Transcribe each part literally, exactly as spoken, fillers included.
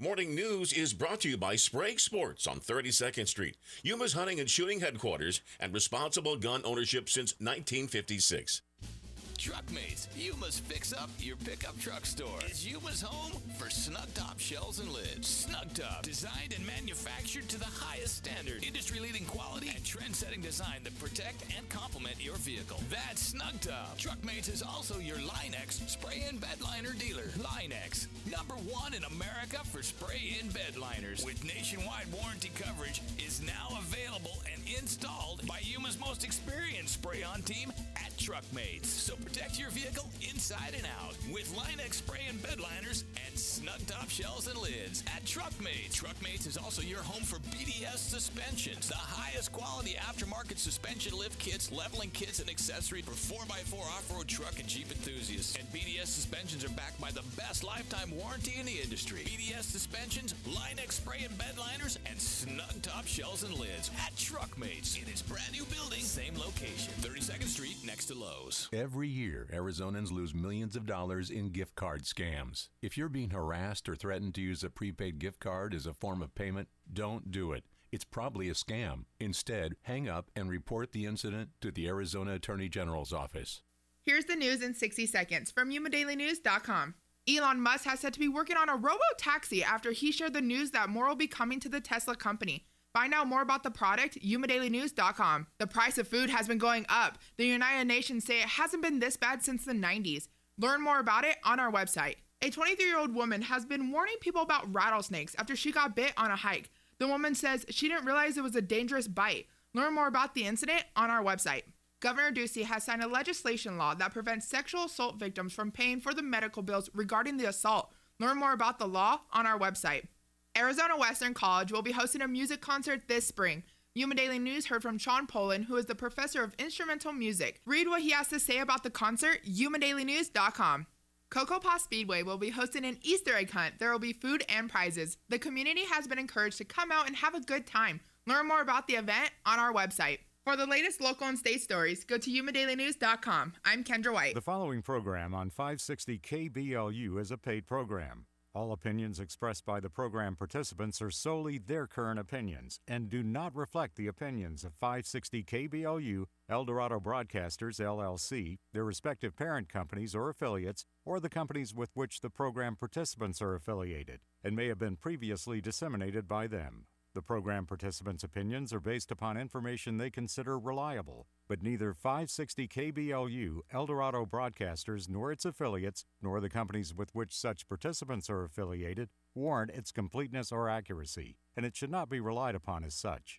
Morning News is brought to you by Sprague Sports on thirty-second Street, Yuma's hunting and shooting headquarters, and responsible gun ownership since nineteen fifty-six. Truckmates, Yuma's Fix Up Your Pickup Truck Store is Yuma's home for snug top shells and lids. Snug Top, designed and manufactured to the highest standard. Industry-leading quality and trend-setting design that protect and complement your vehicle. That's Snug Top. Truckmates is also your Line-X spray-in bed liner dealer. Line-X, number one in America for spray-in bed liners. With nationwide warranty coverage, is now available and installed by Yuma's most experienced spray-on team at Truckmates. So protect your vehicle inside and out with Line-X spray and bed liners and snug top shells and lids at Truckmates. Truckmates is also your home for B D S suspensions, the highest quality aftermarket suspension lift kits, leveling kits, and accessories for four by four off-road truck and Jeep enthusiasts. And B D S suspensions are backed by the best lifetime warranty in the industry. B D S suspensions, Line-X spray and bed liners, and snug top shells and lids at Truckmates in its brand new building, same location, thirty-second Street next to Lowe's. Every year, Arizonans lose millions of dollars in gift card scams. If you're being harassed or threatened to use a prepaid gift card as a form of payment, don't do it. It's probably a scam. Instead, hang up and report the incident to the Arizona Attorney General's office. Here's the news in sixty seconds from Yuma Daily News dot com. Elon Musk has said to be working on a robo-taxi after he shared the news that more will be coming to the Tesla company. Find out more about the product, Yuma Daily News dot com. The price of food has been going up. The United Nations say it hasn't been this bad since the nineties. Learn more about it on our website. A twenty-three-year-old woman has been warning people about rattlesnakes after she got bit on a hike. The woman says she didn't realize it was a dangerous bite. Learn more about the incident on our website. Governor Ducey has signed a legislation law that prevents sexual assault victims from paying for the medical bills regarding the assault. Learn more about the law on our website. Arizona Western College will be hosting a music concert this spring. Yuma Daily News heard from Sean Poland, who is the professor of instrumental music. Read what he has to say about the concert, Yuma Daily News dot com. Cocoa Paw Speedway will be hosting an Easter egg hunt. There will be food and prizes. The community has been encouraged to come out and have a good time. Learn more about the event on our website. For the latest local and state stories, go to Yuma Daily News dot com. I'm Kendra White. The following program on five sixty K B L U is a paid program. All opinions expressed by the program participants are solely their current opinions and do not reflect the opinions of five sixty K B L U, Eldorado Broadcasters, L L C, their respective parent companies or affiliates, or the companies with which the program participants are affiliated, and may have been previously disseminated by them. The program participants' opinions are based upon information they consider reliable, but neither five sixty K B L U, Eldorado Broadcasters, nor its affiliates, nor the companies with which such participants are affiliated, warrant its completeness or accuracy, and it should not be relied upon as such.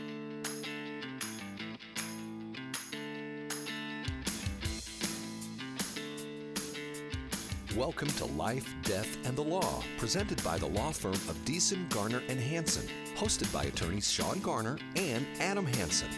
Welcome to Life, Death, and the Law, presented by the law firm of Deason, Garner, and Hansen, hosted by attorneys Sean Garner and Adam Hansen.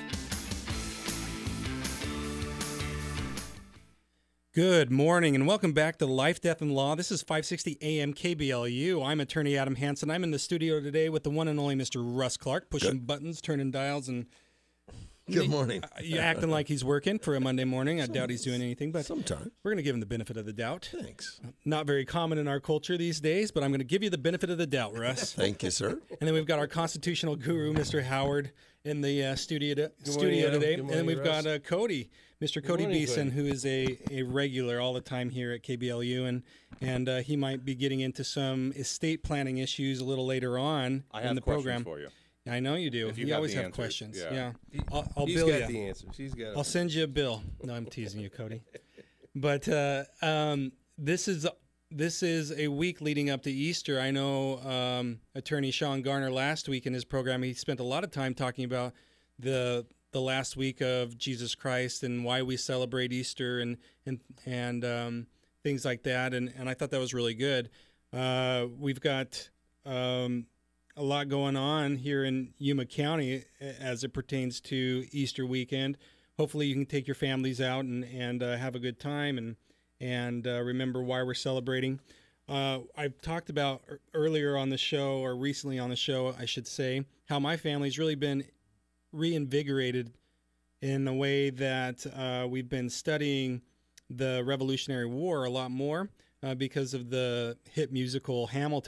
Good morning and welcome back to Life, Death, and Law. This is five sixty A M K B L U. I'm attorney Adam Hansen. I'm in the studio today with the one and only Mister Russ Clark, pushing Good. buttons, turning dials, and Good morning. You acting like he's working for a Monday morning. I Some, doubt he's doing anything, but sometime. We're going to give him the benefit of the doubt. Thanks. Not very common in our culture these days, but I'm going to give you the benefit of the doubt, Russ. Thank you, sir. And then we've got our constitutional guru, Mister Howard, in the uh, studio, to, studio morning, today. morning, and then we've Russ. got uh, Cody, Mister Cody morning, Beeson, Cody. who is a, a regular all the time here at K B L U, and and uh, he might be getting into some estate planning issues a little later on I in have the questions program. for you. I know you do. If you You got always the have answers, questions. yeah. Yeah, He- I'll, I'll He's bill got you. the answers. He's got. I'll send you a bill. No, I'm teasing you, Cody. But uh, um, this is this is a week leading up to Easter. I know um, Attorney Sean Garner last week in his program, he spent a lot of time talking about the the last week of Jesus Christ and why we celebrate Easter and and and um, things like that. And and I thought that was really good. Uh, we've got um, a lot going on here in Yuma County as it pertains to Easter weekend. Hopefully you can take your families out and, and uh, have a good time and and uh, remember why we're celebrating. Uh, I've talked about earlier on the show, or recently on the show, I should say, how my family's really been reinvigorated in a way that uh, we've been studying the Revolutionary War a lot more uh, because of the hit musical Hamilton.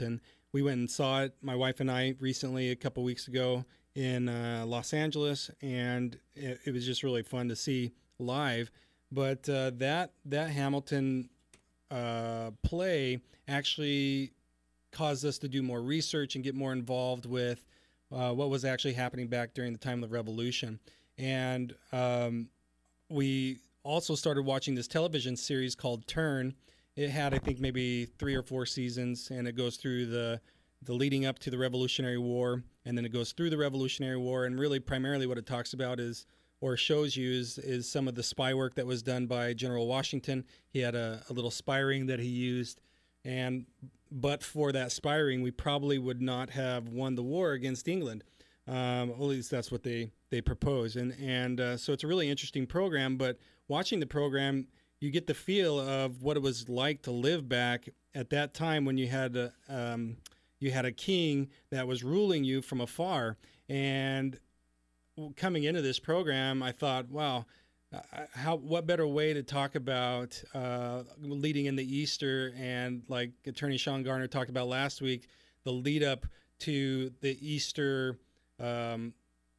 we went and saw it, my wife and I, recently a couple weeks ago in uh, Los Angeles, and it, it was just really fun to see live. But uh, that that Hamilton uh, play actually caused us to do more research and get more involved with uh, what was actually happening back during the time of the Revolution. And um, we also started watching this television series called Turn. It had, I think, maybe three or four seasons, and it goes through the the leading up to the Revolutionary War, and then it goes through the Revolutionary War, and really primarily what it talks about is, or shows you, is, is some of the spy work that was done by General Washington. He had a, a little spy ring that he used, and but for that spy ring, we probably would not have won the war against England. Um, at least that's what they, they propose. And, and uh, so it's a really interesting program, but watching the program, you get the feel of what it was like to live back at that time when you had a, um, you had a king that was ruling you from afar. And coming into this program, I thought, wow, uh, how what better way to talk about uh, leading into Easter, and like Attorney Sean Garner talked about last week, the lead up to the Easter um,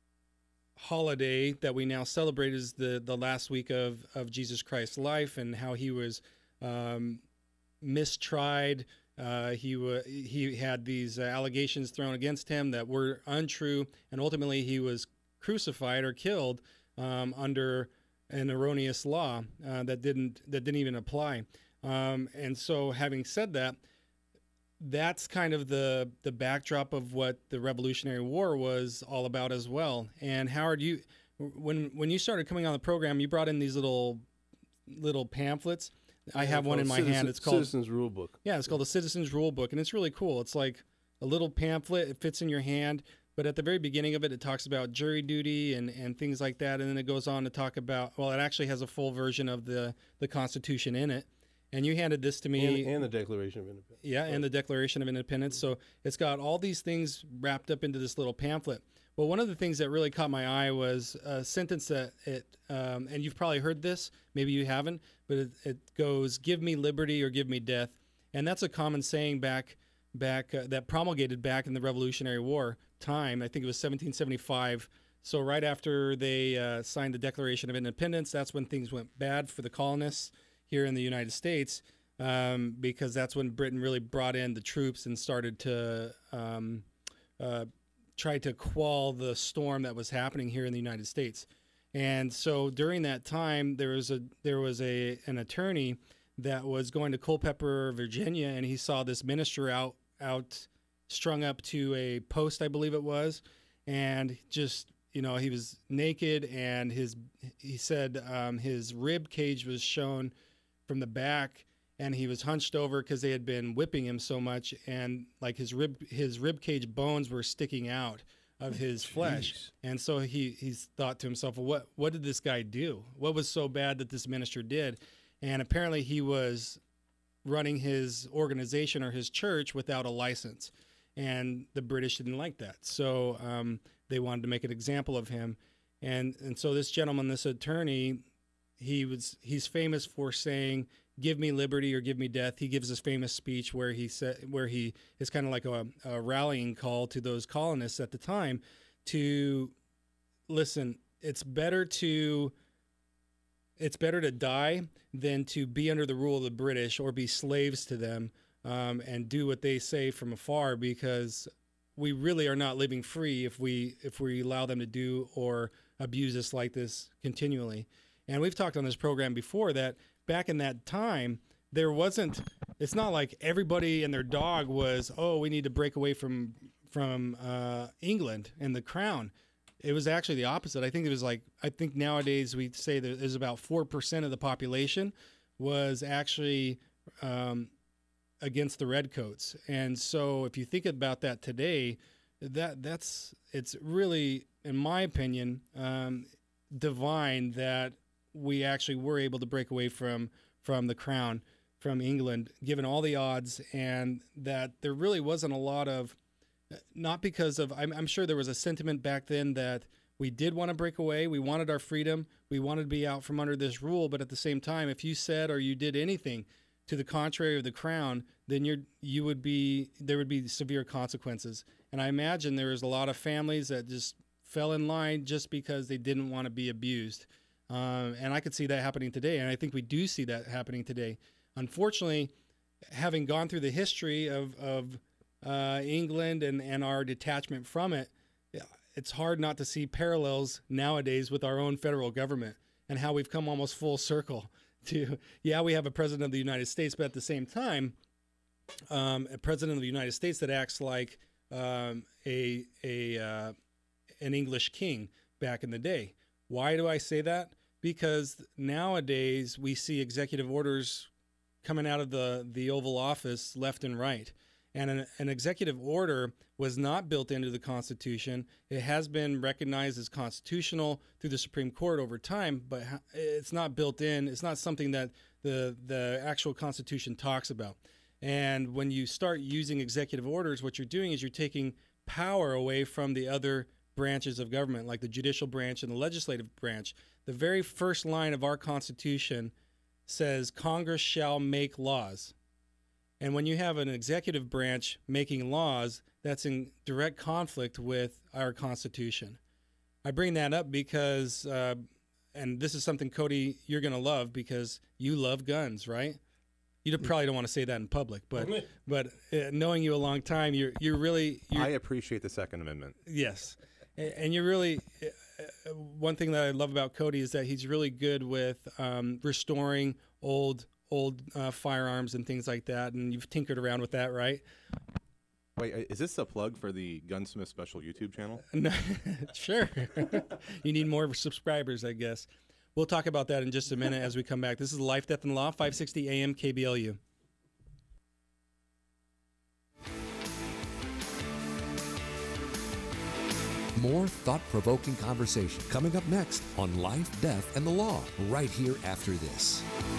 holiday that we now celebrate is the, the last week of, of Jesus Christ's life, and how he was um, mistried. Uh, he w- he had these uh, allegations thrown against him that were untrue, and ultimately he was crucified or killed um, under an erroneous law uh, that didn't that didn't even apply. Um, and so, having said that, that's kind of the the backdrop of what the Revolutionary War was all about as well. And Howard, you when when you started coming on the program, you brought in these little little pamphlets. I have one in my Citizen, hand. It's called Citizens Rule Book. Yeah, it's called the Citizens Rule Book, and it's really cool. It's like a little pamphlet. It fits in your hand, but at the very beginning of it, it talks about jury duty and, and things like that, and then it goes on to talk about, well, it actually has a full version of the, the Constitution in it. And you handed this to me. And, and the Declaration of Independence. Yeah, and the Declaration of Independence. So it's got all these things wrapped up into this little pamphlet. But one of the things that really caught my eye was a sentence that it, um, and you've probably heard this, maybe you haven't, but it, it goes, "Give me liberty or give me death." And that's a common saying back, back uh, that promulgated back in the Revolutionary War time. I think it was seventeen seventy-five. So right after they uh, signed the Declaration of Independence, that's when things went bad for the colonists here in the United States, um, because that's when Britain really brought in the troops and started to um, uh, try to quell the storm that was happening here in the United States. And so during that time, there was a there was a an attorney that was going to Culpeper, Virginia, and he saw this minister out out strung up to a post, I believe it was, and just, you know, he was naked, and his he said um, his rib cage was shown from the back, and he was hunched over because they had been whipping him so much, and like his rib his rib cage bones were sticking out of his flesh. And so he he's thought to himself, well, what what did this guy do? What was so bad that this minister did? And apparently he was running his organization or his church without a license, and the British didn't like that. So um, they wanted to make an example of him, and and so this gentleman, this attorney, he was he's famous for saying, "Give me liberty or give me death." He gives this famous speech where he said, where he is kind of like a, a rallying call to those colonists at the time to listen. It's better to it's better to die than to be under the rule of the British or be slaves to them, um, and do what they say from afar, because we really are not living free if we if we allow them to do or abuse us like this continually. And we've talked on this program before that back in that time, there wasn't, it's not like everybody and their dog was, oh, we need to break away from from uh, England and the crown. It was actually the opposite. I think it was like, I think nowadays we say that there's about four percent of the population was actually um, against the redcoats. And so if you think about that today, that that's, it's really, in my opinion, um, divine that we actually were able to break away from from the crown, from England, given all the odds, and that there really wasn't a lot of, not because of, I'm, I'm sure there was a sentiment back then that we did want to break away, we wanted our freedom, we wanted to be out from under this rule, but at the same time, if you said or you did anything to the contrary of the crown, then you're you would be there would be severe consequences. And I imagine there was a lot of families that just fell in line just because they didn't want to be abused. Um, and I could see that happening today, and I think we do see that happening today. Unfortunately, having gone through the history of, of uh, England and, and our detachment from it, it's hard not to see parallels nowadays with our own federal government and how we've come almost full circle to, yeah, we have a president of the United States, but at the same time, um, a president of the United States that acts like um, a, a uh, an English king back in the day. Why do I say that? Because nowadays we see executive orders coming out of the, the Oval Office left and right. And an, an executive order was not built into the Constitution. It has been recognized as constitutional through the Supreme Court over time, but it's not built in. It's not something that the, the actual Constitution talks about. And when you start using executive orders, what you're doing is you're taking power away from the other branches of government, like the judicial branch and the legislative branch. The very first line of our Constitution says Congress shall make laws. And when you have an executive branch making laws, that's in direct conflict with our Constitution. I bring that up because, uh, and this is something, Cody, you're going to love because you love guns, right? You probably don't want to say that in public, but but uh, knowing you a long time, you're you're really. You're, I appreciate the Second Amendment. Yes. And you're really, uh, one thing that I love about Cody is that he's really good with um, restoring old old uh, firearms and things like that, and you've tinkered around with that, right? Wait, is this a plug for the Gunsmith Special YouTube channel? No, sure. You need more subscribers, I guess. We'll talk about that in just a minute as we come back. This is Life, Death, and Law, five sixty A M K B L U. More thought-provoking conversation coming up next on Life, Death, and the Law, right here after this.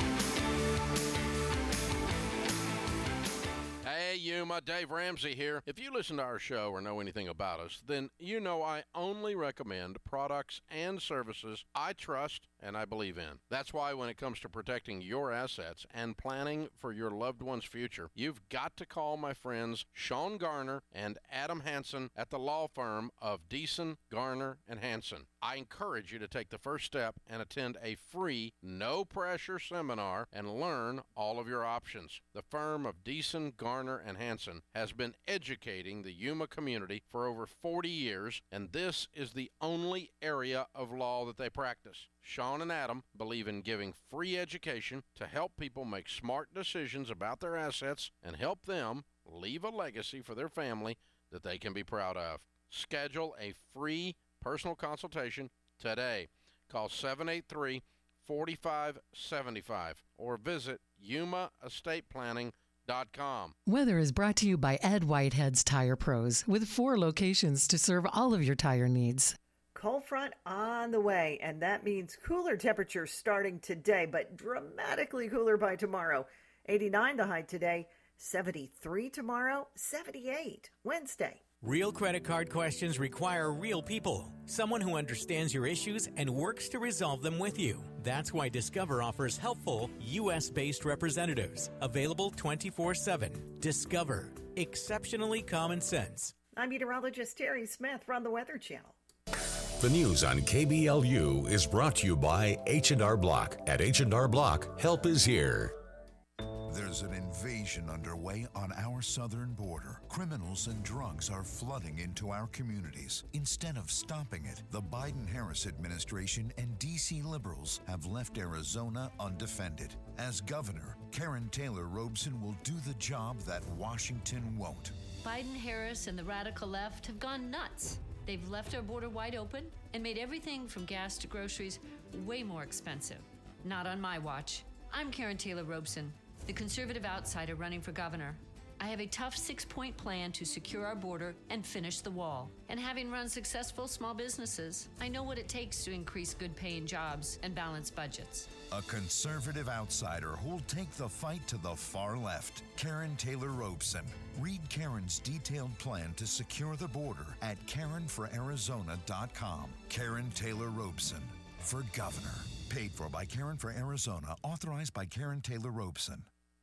Hey, Yuma, Dave Ramsey here. If you listen to our show or know anything about us, then you know I only recommend products and services I trust and I believe in. That's why when it comes to protecting your assets and planning for your loved one's future, you've got to call my friends Sean Garner and Adam Hansen at the law firm of Deason, Garner, and Hansen. I encourage you to take the first step and attend a free, no-pressure seminar and learn all of your options. The firm of Deason, Garner, and Hansen has been educating the Yuma community for over forty years, and this is the only area of law that they practice. Sean and Adam believe in giving free education to help people make smart decisions about their assets and help them leave a legacy for their family that they can be proud of. Schedule a free personal consultation today. Call seven eight three, four five seven five or visit yuma estate planning dot com. Weather is brought to you by Ed Whitehead's Tire Pros, with four locations to serve all of your tire needs. Cold front on the way, and that means cooler temperatures starting today, but dramatically cooler by tomorrow. eighty-nine the high today, seventy-three tomorrow, seventy-eight Wednesday. Real credit card questions require real people, someone who understands your issues and works to resolve them with you. That's why Discover offers helpful U S-based representatives, available twenty-four seven. Discover, exceptionally common sense. I'm meteorologist Terry Smith from the Weather Channel. The news on K B L U is brought to you by H and R Block. At H and R Block, help is here. There's an invasion underway on our southern border. Criminals and drugs are flooding into our communities. Instead of stopping it, the Biden-Harris administration and D C liberals have left Arizona undefended. As governor, Karen Taylor Robeson will do the job that Washington won't. Biden-Harris and the radical left have gone nuts. They've left our border wide open and made everything from gas to groceries way more expensive. Not on my watch. I'm Karen Taylor Robeson, the conservative outsider running for governor. I have a tough six-point plan to secure our border and finish the wall. And having run successful small businesses, I know what it takes to increase good-paying jobs and balance budgets. A conservative outsider who'll take the fight to the far left. Karen Taylor Robeson. Read Karen's detailed plan to secure the border at karen for arizona dot com. Karen Taylor Robeson for governor. Paid for by Karen for Arizona. Authorized by Karen Taylor Robeson.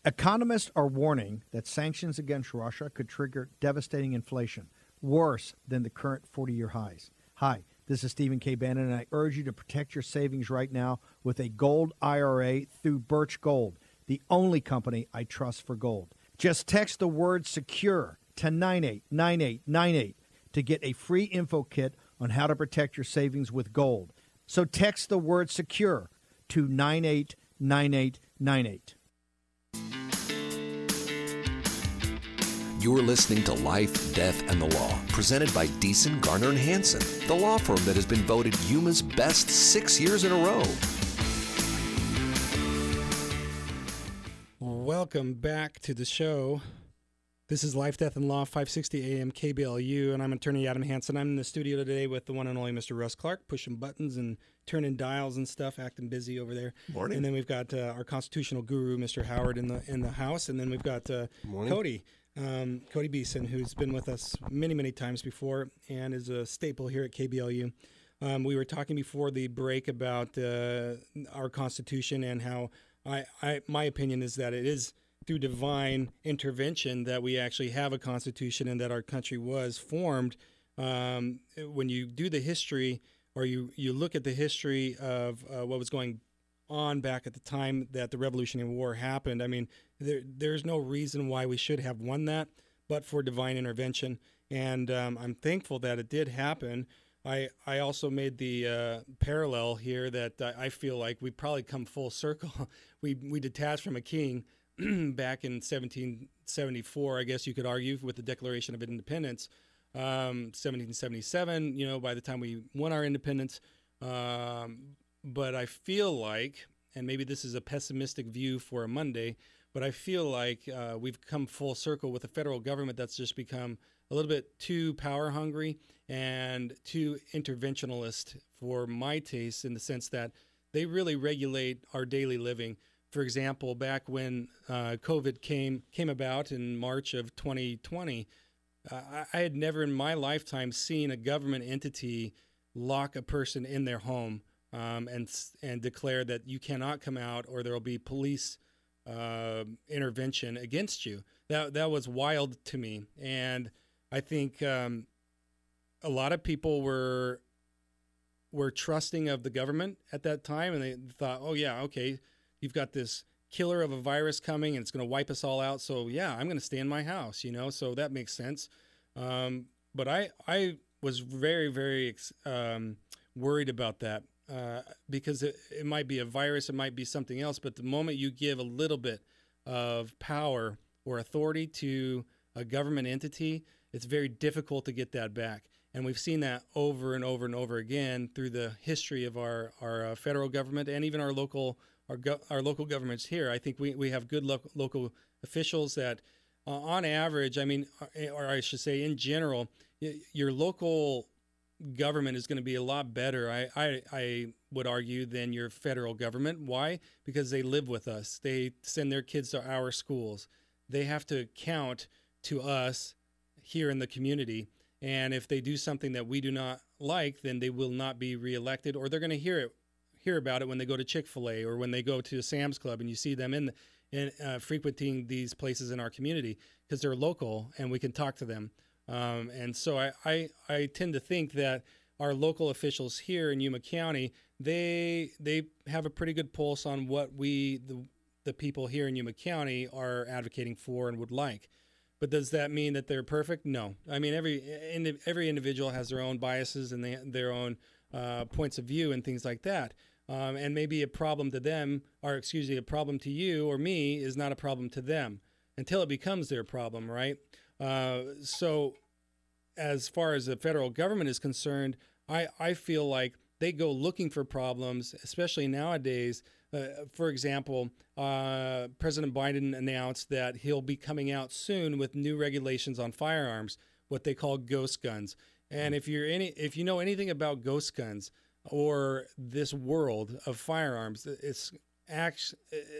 Economists are warning that sanctions against Russia could trigger devastating inflation, worse than the current forty-year highs. Hi, this is Stephen K. Bannon, and I urge you to protect your savings right now with a gold I R A through Birch Gold, the only company I trust for gold. Just text the word SECURE to nine eight nine eight nine eight to get a free info kit on how to protect your savings with gold. So text the word SECURE to nine eight nine eight nine eight. You're listening to Life, Death, and the Law, presented by Deason, Garner, and Hansen, the law firm that has been voted Yuma's best six years in a row. Welcome back to the show. This is Life, Death, and Law, five sixty A M K B L U, and I'm attorney Adam Hansen. I'm in the studio today with the one and only Mister Russ Clark, pushing buttons and turning dials and stuff, acting busy over there. Morning. And then we've got uh, our constitutional guru, Mister Howard, in the in the house, and then we've got uh, Cody. Um, Cody Beeson, who's been with us many, many times before and is a staple here at K B L U. Um, we were talking before the break about uh, our Constitution and how I, I, my opinion is that it is through divine intervention that we actually have a Constitution and that our country was formed. Um, when you do the history or you, you look at the history of uh, what was going on back at the time that the Revolutionary War happened, I mean, there, there's no reason why we should have won that, but for divine intervention. And um, I'm thankful that it did happen. I, I also made the uh, parallel here that I, I feel like we probably come full circle. we we detached from a king back in seventeen seventy-four, I guess you could argue, with the Declaration of Independence. Um, seventeen seventy-seven, you know, by the time we won our independence. Um, but I feel like, and maybe this is a pessimistic view for a Monday, but I feel like uh, we've come full circle with a federal government that's just become a little bit too power hungry and too interventionalist for my taste, in the sense that they really regulate our daily living. For example, back when uh, COVID came came about in March of twenty twenty, uh, I, I had never in my lifetime seen a government entity lock a person in their home um, and and declare that you cannot come out or there will be police uh, intervention against you. That that was wild to me, and I think um, a lot of people were were trusting of the government at that time, and they thought, oh yeah, okay, you've got this killer of a virus coming and it's going to wipe us all out. So yeah, I'm going to stay in my house, you know, so that makes sense. Um, but I, I was very, very um, worried about that uh, because it, it might be a virus, it might be something else. But the moment you give a little bit of power or authority to a government entity, it's very difficult to get that back. And we've seen that over and over and over again through the history of our, our uh, federal government and even our local Our, go- our local governments here. I think we, we have good lo- local officials that, uh, on average, I mean, or I should say in general, y- your local government is going to be a lot better, I, I, I would argue, than your federal government. Why? Because they live with us. They send their kids to our schools. They have to count to us here in the community. And if they do something that we do not like, then they will not be reelected, or they're going to hear it hear about it when they go to Chick-fil-A or when they go to Sam's Club and you see them in, in uh, frequenting these places in our community because they're local and we can talk to them. Um, and so I, I, I tend to think that our local officials here in Yuma County, they they have a pretty good pulse on what we, the, the people here in Yuma County, are advocating for and would like. But does that mean that they're perfect? No. I mean, every every individual has their own biases and they, their own uh, points of view and things like that. Um, and maybe a problem to them, or excuse me, a problem to you or me is not a problem to them until it becomes their problem, right? Uh, so as far as the federal government is concerned, I, I feel like they go looking for problems, especially nowadays. Uh, for example, uh, President Biden announced that he'll be coming out soon with new regulations on firearms, what they call ghost guns. And if you're any, if you know anything about ghost guns, or this world of firearms, it's actually,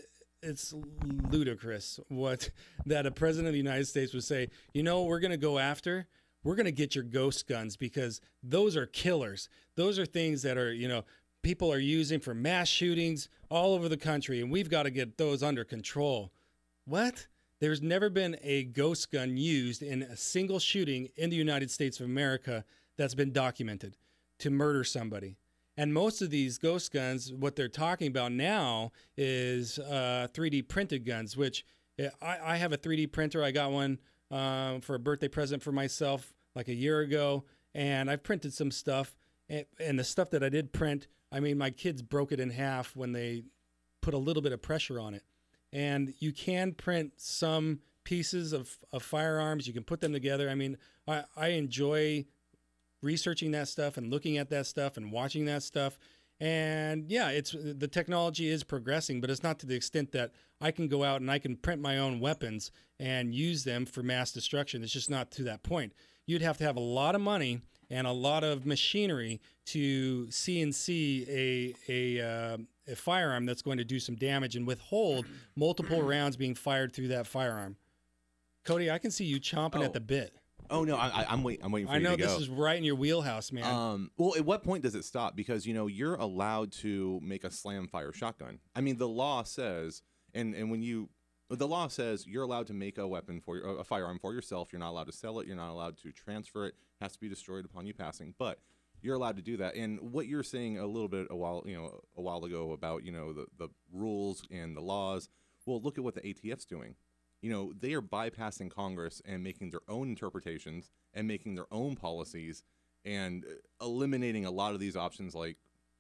it's ludicrous what that a president of the United States would say, you know, we're going to go after, we're going to get your ghost guns because those are killers. Those are things that are, you know, people are using for mass shootings all over the country, and we've got to get those under control. what? There's never been a ghost gun used in a single shooting in the United States of America that's been documented to murder somebody. And most of these ghost guns, what they're talking about now is uh, three D printed guns, which I, I have a three D printer. I got one um, for a birthday present for myself like a year ago, and I've printed some stuff. And, and the stuff that I did print, I mean, my kids broke it in half when they put a little bit of pressure on it. And you can print some pieces of, of firearms. You can put them together. I mean, I, I enjoy researching that stuff and looking at that stuff and watching that stuff. And yeah, it's the technology is progressing, but it's not to the extent that I can go out and I can print my own weapons and use them for mass destruction. It's just not to that point. You'd have to have a lot of money and a lot of machinery to C N C a a, uh, a firearm that's going to do some damage and withhold multiple rounds being fired through that firearm. Cody, I can see you chomping Oh. at the bit. Oh no, I, I'm wait. I'm waiting for I you know to go. this is right in your wheelhouse, man. Um, well, at what point does it stop? Because you know you're allowed to make a slam fire shotgun. I mean, the law says, and and when you, the law says you're allowed to make a weapon for your, a firearm for yourself. You're not allowed to sell it. You're not allowed to transfer it. It has to be destroyed upon you passing. But you're allowed to do that. And what you're saying a little bit a while, you know, a while ago about you know the the rules and the laws. Well, look at what the A T F's doing. You know, they are bypassing Congress and making their own interpretations and making their own policies and eliminating a lot of these options. Like,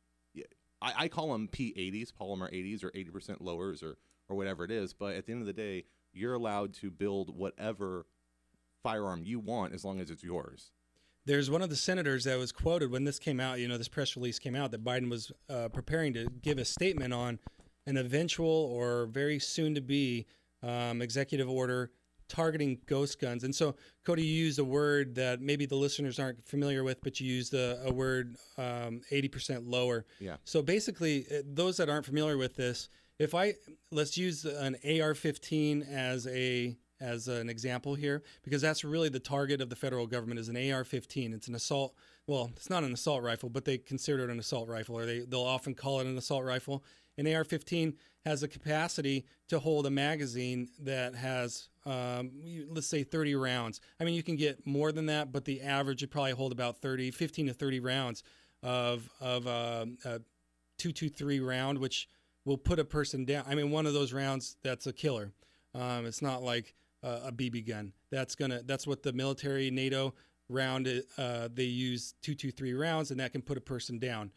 I, I call them P eighties, polymer eighties, or eighty percent lowers, or or whatever it is. But at the end of the day, you're allowed to build whatever firearm you want as long as it's yours. There's one of the senators that was quoted when this came out, you know, this press release came out that Biden was uh, preparing to give a statement on an eventual or very soon to be um, executive order targeting ghost guns. And so, Cody, you used a word that maybe the listeners aren't familiar with, but you used a, a word um, eighty percent lower. Yeah. So basically, those that aren't familiar with this, if I, let's use an A R fifteen as a as an example here, because that's really the target of the federal government is an A R fifteen. It's an assault, well, it's not an assault rifle, but they consider it an assault rifle, or they, they'll often call it an assault rifle. An A R fifteen has a capacity to hold a magazine that has, um, let's say, thirty rounds. I mean, you can get more than that, but the average would probably hold about thirty, fifteen to thirty rounds of, of uh, a two twenty-three round, which will put a person down. I mean, one of those rounds, that's a killer. Um, it's not like uh, a B B gun. That's gonna. That's what the military NATO round, uh, they use two twenty-three rounds, and that can put a person down.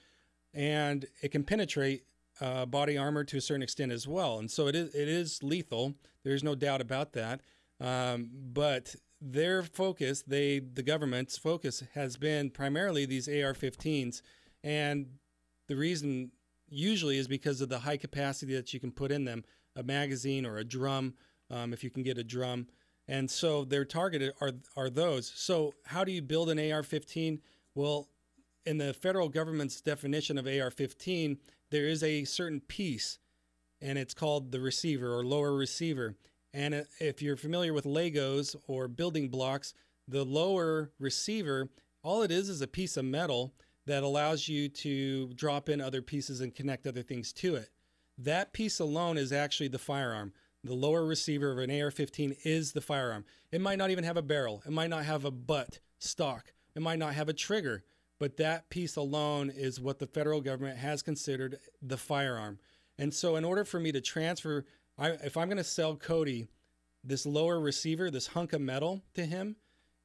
And it can penetrate Uh, body armor to a certain extent as well, and so it is it is lethal. There's no doubt about that. Um, but their focus, they the government's focus has been primarily these A R fifteens, and the reason usually is because of the high capacity that you can put in them, a magazine or a drum, um, if you can get a drum, and so their targeted are are those. So how do you build an A R fifteen? Well, in the federal government's definition of A R fifteen, there is a certain piece, and it's called the receiver or lower receiver. And if you're familiar with Legos or building blocks, the lower receiver, all it is is a piece of metal that allows you to drop in other pieces and connect other things to it. That piece alone is actually the firearm. The lower receiver of an A R fifteen is the firearm. It might not even have a barrel. It might not have a butt stock. It might not have a trigger. But that piece alone is what the federal government has considered the firearm. And so in order for me to transfer, I, if I'm going to sell Cody this lower receiver, this hunk of metal to him,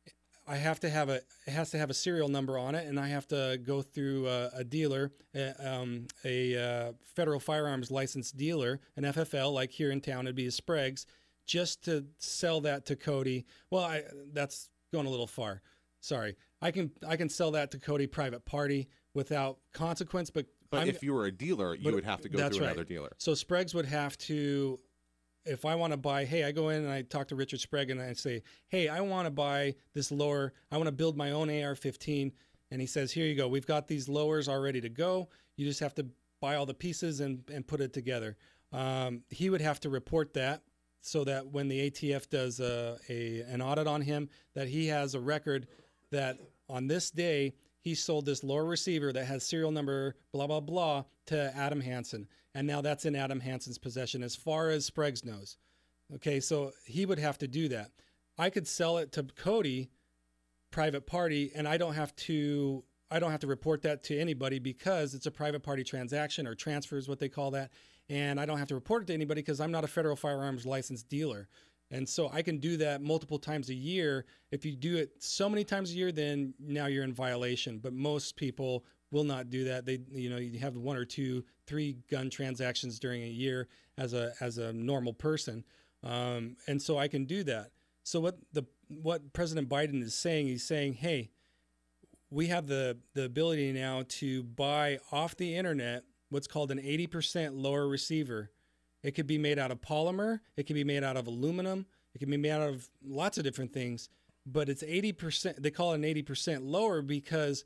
I have to have a, it has to have a serial number on it, and I have to go through a, a dealer, a, um, a uh, federal firearms licensed dealer, an F F L, like here in town, it'd be a Sprague's, just to sell that to Cody. Well, I, that's going a little far. Sorry. I can I can sell that to Cody private party without consequence, but But I'm, if you were a dealer, you but would have to go that's through right. another dealer. So Sprague's would have to, if I want to buy, hey, I go in and I talk to Richard Sprague and I say, hey, I want to buy this lower, I want to build my own A R fifteen, and he says, here you go, we've got these lowers all ready to go. You just have to buy all the pieces and, and put it together. Um, he would have to report that so that when the A T F does a, a an audit on him, that he has a record that on this day, he sold this lower receiver that has serial number blah, blah, blah to Adam Hansen. And now that's in Adam Hansen's possession as far as Sprague's knows. Okay, so he would have to do that. I could sell it to Cody, private party, and I don't have to I don't have to report that to anybody because it's a private party transaction, or transfer is what they call that. And I don't have to report it to anybody because I'm not a federal firearms licensed dealer. And so I can do that multiple times a year. If you do it so many times a year, then now you're in violation. But most people will not do that. They, you know, you have one or two, three gun transactions during a year as a as a normal person. Um, and so I can do that. So what the what President Biden is saying, he's saying, hey, we have the, the ability now to buy off the internet what's called an eighty percent lower receiver. It could be made out of polymer. It can be made out of aluminum. It can be made out of lots of different things. But it's eighty percent. They call it an eighty percent lower because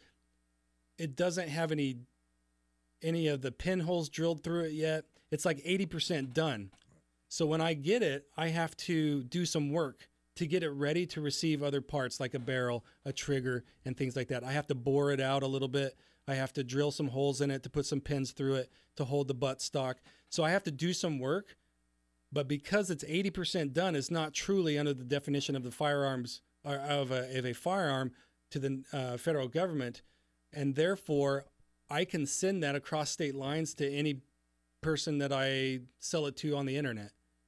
it doesn't have any any of the pinholes drilled through it yet. It's like eighty percent done. So when I get it, I have to do some work to get it ready to receive other parts like a barrel, a trigger, and things like that. I have to bore it out a little bit. I have to drill some holes in it to put some pins through it to hold the butt stock. So I have to do some work, but because it's eighty percent done, it's not truly under the definition of the firearms or of a, of a firearm to the uh, federal government. And therefore, I can send that across state lines to any person that I sell it to on the internet.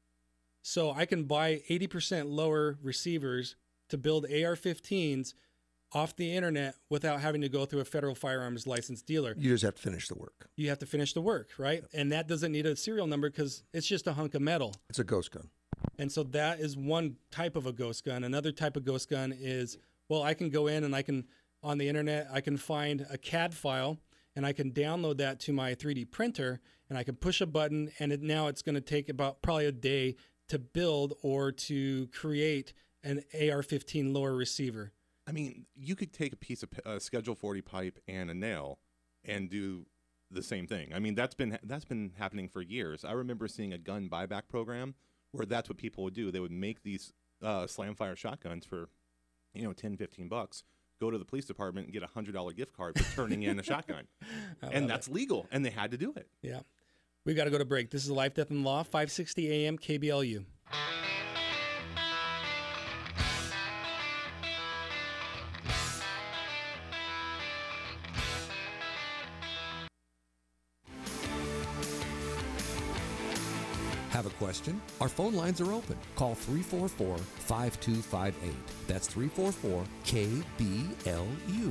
So I can buy eighty percent lower receivers to build A R fifteens off the internet without having to go through a federal firearms licensed dealer. You just have to finish the work. You have to finish the work, right? Yep. And that doesn't need a serial number because it's just a hunk of metal. It's a ghost gun. And so that is one type of a ghost gun. Another type of ghost gun is, well, I can go in and I can, on the internet, I can find a C A D file and I can download that to my three D printer and I can push a button and it, now it's going to take about probably a day to build or to create an A R fifteen lower receiver. I mean, you could take a piece of uh, Schedule forty pipe and a nail and do the same thing. I mean, that's been that's been happening for years. I remember seeing a gun buyback program where that's what people would do. They would make these uh, slam fire shotguns for, you know, ten, fifteen bucks, go to the police department and get a one hundred dollars gift card for turning in a shotgun. And that's it. Legal, and they had to do it. Yeah. We got to go to break. This is Life, Death, and Law, five sixty A M K B L U. Have a question? Our phone lines are open. Call three four four, five two five eight. That's three four four K B L U.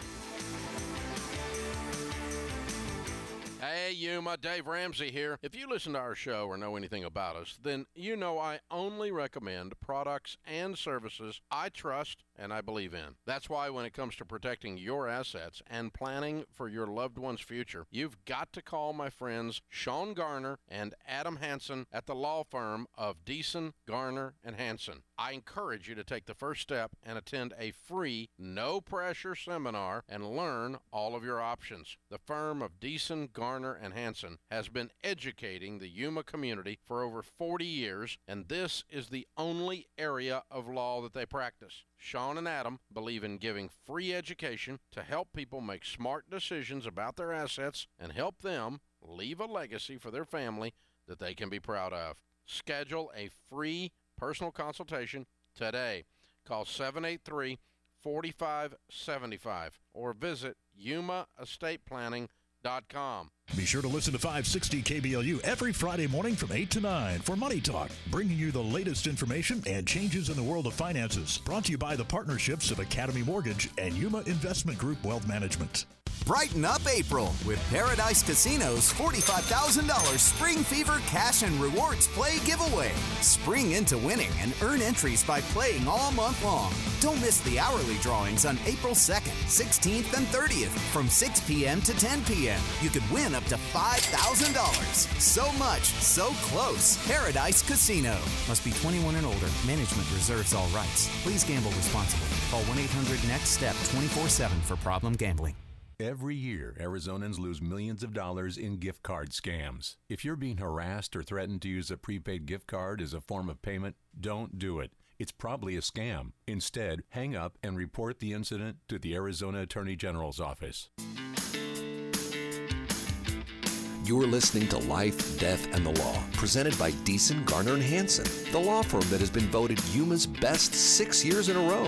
Hey, Yuma, Dave Ramsey here. If you listen to our show or know anything about us, then you know I only recommend products and services I trust and I believe in. That's why when it comes to protecting your assets and planning for your loved one's future, you've got to call my friends Sean Garner and Adam Hansen at the law firm of Deason, Garner, and Hansen. I encourage you to take the first step and attend a free, no-pressure seminar and learn all of your options. The firm of Deason, Garner, and Hansen has been educating the Yuma community for over forty years, and this is the only area of law that they practice. Sean and Adam believe in giving free education to help people make smart decisions about their assets and help them leave a legacy for their family that they can be proud of. Schedule a free personal consultation today. Call seven eight three, four five seven five or visit yuma estate planning dot com. Be sure to listen to five sixty K B L U every Friday morning from eight to nine for Money Talk, bringing you the latest information and changes in the world of finances. Brought to you by the partnerships of Academy Mortgage and Yuma Investment Group Wealth Management. Brighten up April with Paradise Casino's forty-five thousand dollars Spring Fever Cash and Rewards Play Giveaway. Spring into winning and earn entries by playing all month long. Don't miss the hourly drawings on April second, sixteenth, and thirtieth from six p.m. to ten p.m. You could win up to five thousand dollars. So much, so close. Paradise Casino. Must be twenty-one and older. Management reserves all rights. Please gamble responsibly. Call one eight hundred next step twenty-four seven for problem gambling. Every year, Arizonans lose millions of dollars in gift card scams. If you're being harassed or threatened to use a prepaid gift card as a form of payment, don't do it. It's probably a scam. Instead, hang up and report the incident to the Arizona Attorney General's office. You're listening to Life, Death, and the Law, presented by Deason, Garner, and Hansen, the law firm that has been voted Yuma's best six years in a row.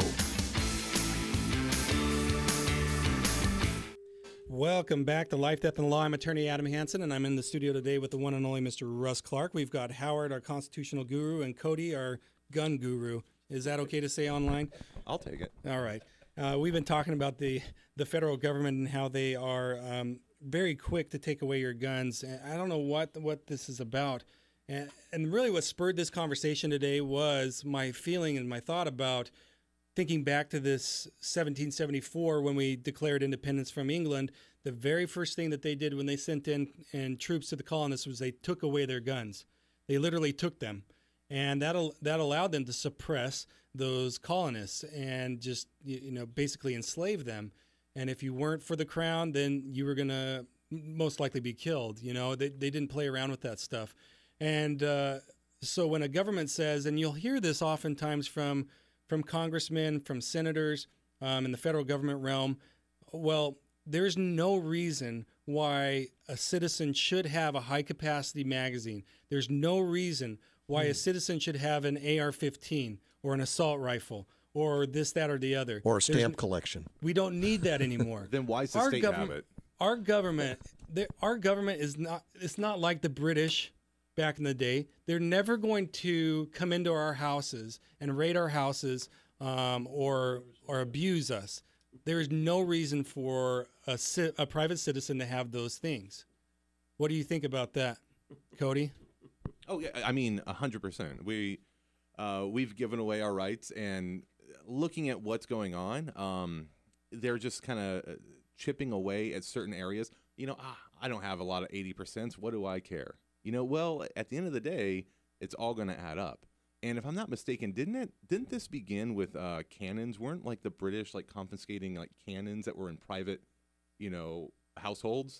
Welcome back to Life, Death, and the Law. I'm attorney Adam Hansen, and I'm in the studio today with the one and only Mister Russ Clark. We've got Howard, our constitutional guru, and Cody, our gun guru. Is that okay to say online? I'll take it. All right. Uh, we've been talking about the, the federal government and how they are um, very quick to take away your guns. And I don't know what what this is about. And, and really what spurred this conversation today was my feeling and my thought about thinking back to this seventeen seventy-four when we declared independence from England. The very first thing that they did when they sent in and troops to the colonists was they took away their guns. They literally took them. And that that allowed them to suppress those colonists and just, you know, basically enslave them. And if you weren't for the crown, then you were going to most likely be killed. You know, they, they didn't play around with that stuff. And uh, so when a government says, and you'll hear this oftentimes from from congressmen, from senators um, in the federal government realm, well, there's no reason why a citizen should have a high-capacity magazine. There's no reason why mm. a citizen should have an A R fifteen or an assault rifle or this, that, or the other. Or a stamp There's, collection. We don't need that anymore. Then why does the our state have it? Our government, our government is not. It's not like the British back in the day. They're never going to come into our houses and raid our houses um, or or abuse us. There is no reason for a, a private citizen to have those things. What do you think about that, Cody? Oh yeah, I mean a hundred percent. We uh, we've given away our rights, and looking at what's going on, um, they're just kind of chipping away at certain areas. You know, ah, I don't have a lot of eighty percent. What do I care? You know, well, at the end of the day, it's all going to add up. And if I'm not mistaken, didn't it? Didn't this begin with uh, cannons? Weren't like the British like confiscating like cannons that were in private, you know, households?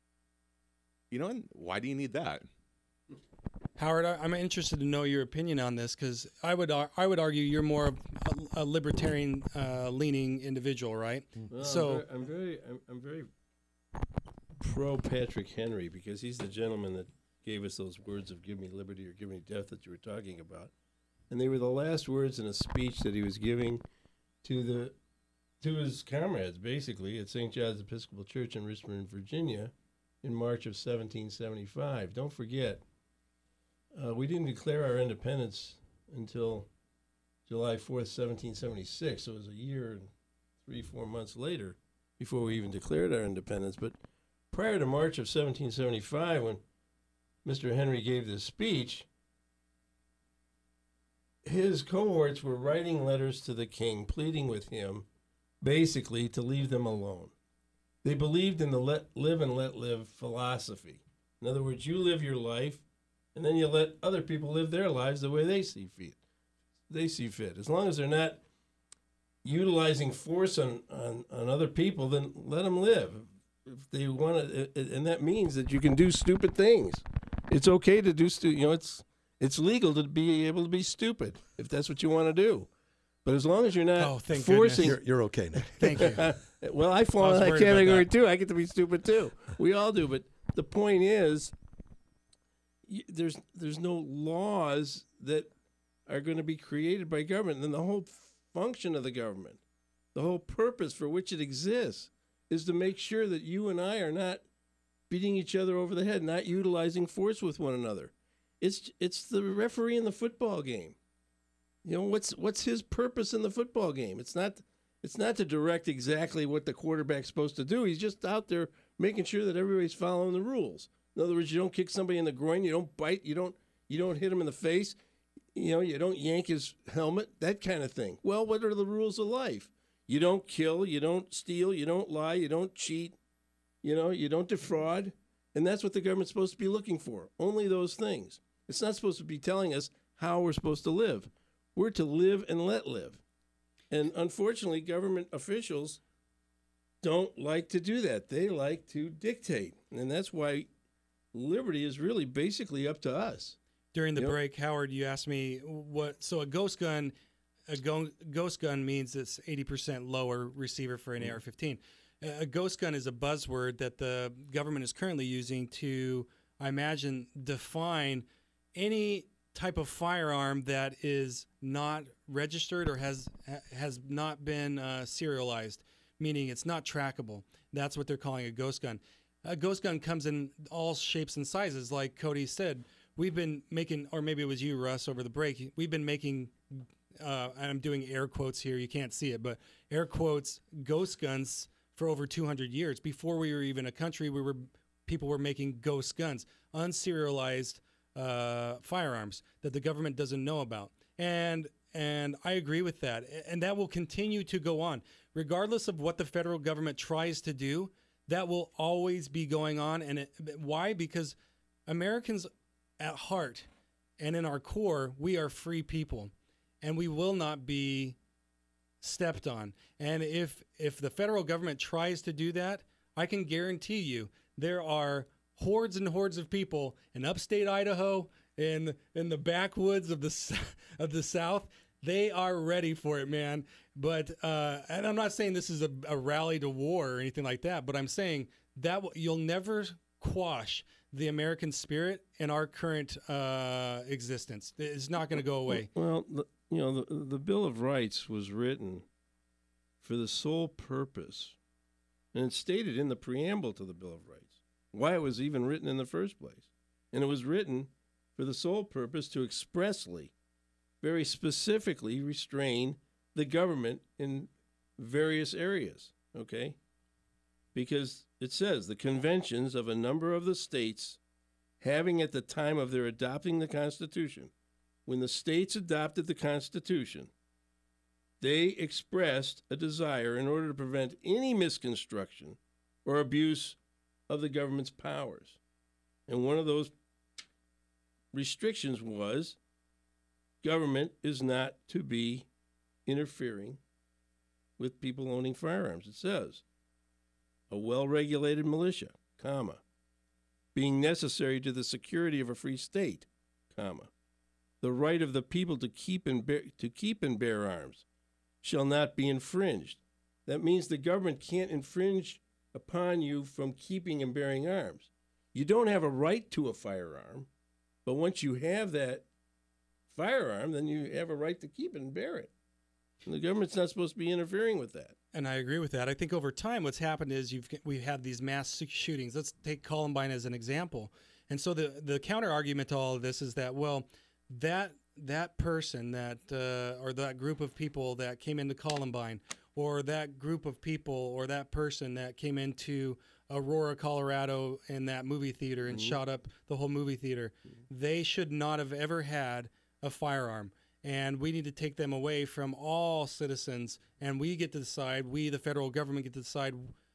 You know, and why do you need that? Howard, I'm interested to know your opinion on this because I would I would argue you're more of a, a libertarian uh, leaning individual, right? Well, so I'm very I'm, I'm very pro Patrick Henry because he's the gentleman that gave us those words of "Give me liberty" or "Give me death" that you were talking about, and they were the last words in a speech that he was giving to the to his comrades, basically at Saint John's Episcopal Church in Richmond, Virginia, in March of seventeen seventy-five. Don't forget. Uh, we didn't declare our independence until July fourth, seventeen seventy-six, so it was a year and three, four months later before we even declared our independence. But prior to March of seventeen seventy-five, when Mister Henry gave this speech, his cohorts were writing letters to the king, pleading with him, basically, to leave them alone. They believed in the let, live and let live philosophy. In other words, you live your life, and then you let other people live their lives the way they see fit. They see fit. As long as they're not utilizing force on, on, on other people, then let them live. If they want to, and that means that you can do stupid things. It's okay to do stu- You know, it's it's legal to be able to be stupid if that's what you want to do. But as long as you're not oh, thank forcing, you're, you're okay, Nick. Thank you. Well, I fall in that category too. I get to be stupid too. We all do. But the point is, there's there's no laws that are going to be created by government. And then the whole function of the government, the whole purpose for which it exists, is to make sure that you and I are not beating each other over the head, not utilizing force with one another. It's it's the referee in the football game. You know, what's what's his purpose in the football game? It's not it's not to direct exactly what the quarterback's supposed to do. He's just out there making sure that everybody's following the rules. In other words, you don't kick somebody in the groin, you don't bite, you don't you don't hit him in the face, you know, you don't yank his helmet, that kind of thing. Well, what are the rules of life? You don't kill, you don't steal, you don't lie, you don't cheat, you know, you don't defraud, and that's what the government's supposed to be looking for. Only those things. It's not supposed to be telling us how we're supposed to live. We're to live and let live. And unfortunately, government officials don't like to do that. They like to dictate. And that's why liberty is really basically up to us. During the Yep. break, Howard, you asked me what. So a ghost gun, a go, ghost gun means it's eighty percent lower receiver for an Mm. A R fifteen. a ghost gun is a buzzword that the government is currently using to, I imagine, define any type of firearm that is not registered or has has not been uh, serialized, meaning it's not trackable. That's what they're calling a ghost gun. A ghost gun comes in all shapes and sizes, like Cody said. We've been making, or maybe it was you, Russ, over the break. We've been making, uh, and I'm doing air quotes here. You can't see it, but air quotes, ghost guns for over two hundred years. Before we were even a country, we were people were making ghost guns, unserialized uh, firearms that the government doesn't know about. And and I agree with that. And that will continue to go on. Regardless of what the federal government tries to do, that will always be going on. And it, why? Because Americans at heart and in our core, we are free people. And we will not be stepped on. And if if the federal government tries to do that, I can guarantee you there are hordes and hordes of people in upstate Idaho, in in the backwoods of the of the South. They are ready for it, man. But uh, and I'm not saying this is a, a rally to war or anything like that. But I'm saying that w- you'll never quash the American spirit in our current uh, existence. It's not going to go away. Well, the, you know, the, the Bill of Rights was written for the sole purpose, and it's stated in the preamble to the Bill of Rights, why it was even written in the first place. And it was written for the sole purpose to expressly, very specifically restrain the government in various areas, okay? Because it says the conventions of a number of the states having at the time of their adopting the Constitution, when the states adopted the Constitution, they expressed a desire in order to prevent any misconstruction or abuse of the government's powers. And one of those restrictions was government is not to be interfering with people owning firearms. It says, a well-regulated militia, comma, being necessary to the security of a free state, comma, the right of the people to keep and bear, to keep and bear arms shall not be infringed. That means the government can't infringe upon you from keeping and bearing arms. You don't have a right to a firearm, but once you have that firearm, then you have a right to keep it and bear it. And the government's not supposed to be interfering with that. And I agree with that. I think over time what's happened is you've we've had these mass shootings. Let's take Columbine as an example. And so the, the counter argument to all of this is that, well, that that person that uh, or that group of people that came into Columbine, or that group of people or that person that came into Aurora, Colorado in that movie theater and mm-hmm. shot up the whole movie theater, mm-hmm. they should not have ever had a firearm. And we need to take them away from all citizens, and we get to decide, we, the federal government, get to decide